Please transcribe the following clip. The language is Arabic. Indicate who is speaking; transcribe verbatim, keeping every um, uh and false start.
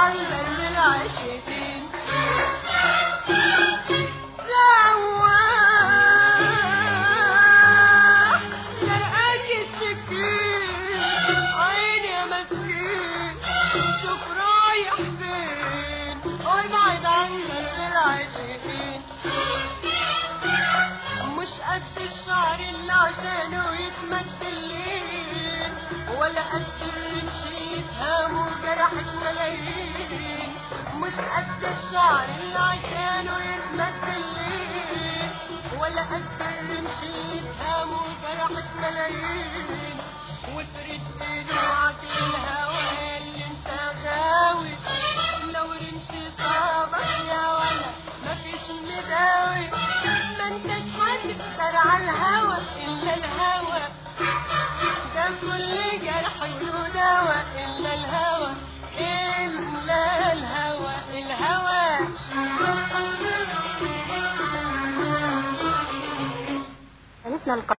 Speaker 1: عالبر العاشقين. مش قد الشعر اللي عشانه يتمثل ليه، ولا قد الرمشية هامه جرحت ملايين. مش قد الشعر اللي عشانه يتمثل ليه، ولا قد الرمشية هامه جرحت ملايين. وفرد دموعك الهوى اللي انت غاوي، لو رمشي صابك يا ولا مفيش مداوي. ما انتش هتقدر عالهوى الا الهوى، ده كل جرح له دوا الا الهوى، الا الهوى الهوى.